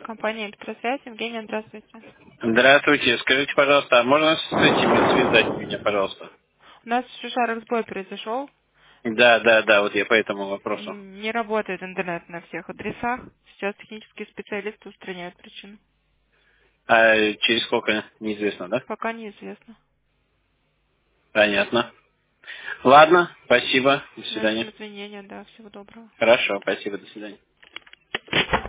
Компания «Электросвязь». Евгения, здравствуйте. Здравствуйте. Скажите, пожалуйста, а можно с этими связать меня, пожалуйста? У нас шишарок сбой произошел. Да, вот я по этому вопросу. Не работает интернет на всех адресах. Сейчас технические специалисты устраняют причину. А через сколько, неизвестно, да? Пока неизвестно. Понятно. Ладно, спасибо. До свидания. Приносим извинения, да, всего доброго. Хорошо, спасибо, до свидания.